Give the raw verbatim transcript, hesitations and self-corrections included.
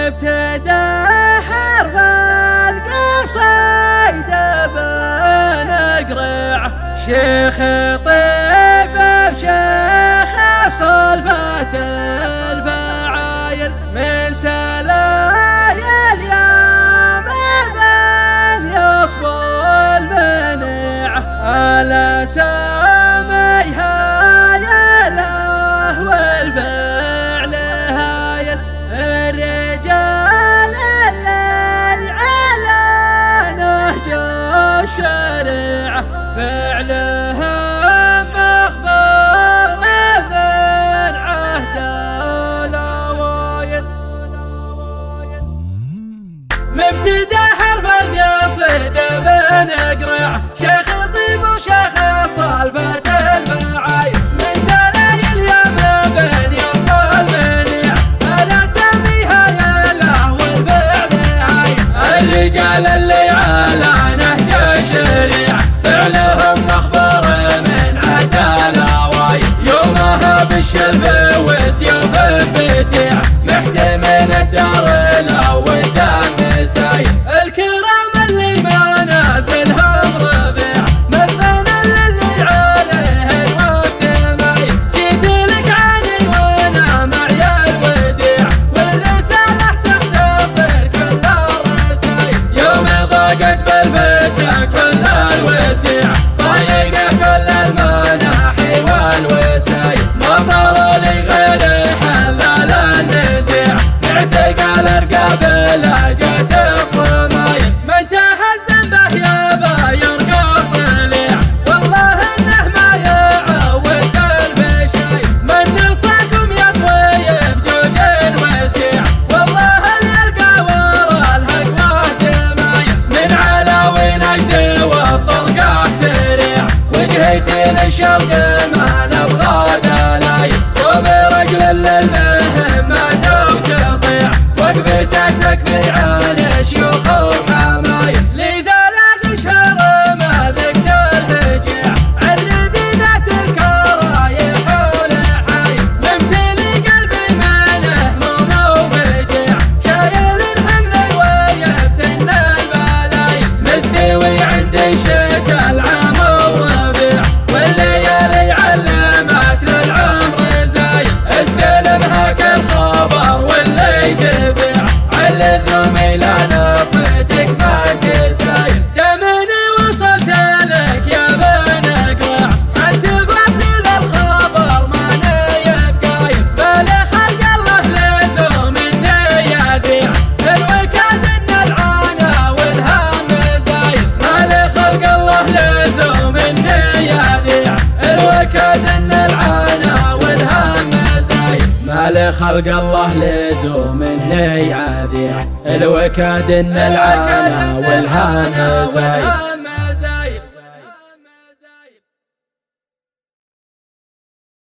مبتدأ حرف القصيدة بنقرع شيخ طيب وشيخ صلفة الفعايل من سلايا اليوم بل يصبو المنع على ساميها يا له والفعل هايل الرجال اللي على نهج الشريعة فعلهم مخبر من عهد الأوائل مبتدأ حرف القصيدة بنقرع شيخ طيب وشيخ صلفة الفعايل من سلايا اليوم بن يصبو المنيع على سميها يا له والفعل هايل الرجال اللي على نهج الشريعة فعلهم مخبر من عهد الأوائل يومها بالشلف وسيوف الفتيع محتمل الدار الأول دام سايل الكرام اللي ما نازلهم رفيع مزمن اللي عليه الوقت مايل جيت لك عني وانا معي الوديع والرسالة تختصر كل الرسايل يوم ضاقت بالفتى كل الوسيع ضايقه كل المناحي والوسايل ما ضر لي غير حلال النزيع اعتقال ارقاب لاجت الصمايل من تحزن به يابا يرقى الضليع والله انه ما يعود الفشايل من نصاكم يا طويف جوج وسيع والله اللي يلقى ورا الهقوى جمايل من علاوي نجد والطرقه سريع وجهتي للشوق ما نبغى دلايل صوب رجل للمهمات وتطيع وقفتك تكفي على شيوخ وحمايل لذا لا تشهر ما ذقت الهجيع علي بذات الكرايح والحايل ممتلي قلبي منه هموم وفجيع شايل الحمل ويا سن البلايل مستوي عندي شكل عام وربيع والليالي علمت للعمر زايل استلمها كل خبر واللي تبيع علزومي لنا صيتك ما تسايل دمني وصلت لك يا بنقرع عن تفاصيل الخبر ما يبقايل بلا خلق الله لزوم اني يذيع الوكاد ان العانى والهم زايل ما لخلق الله لزوم اني يذيع الوكاد ان العانى والهم زايل ما لخلق الله لزوم اني يذيع الوكاد ان العانى والهم زايل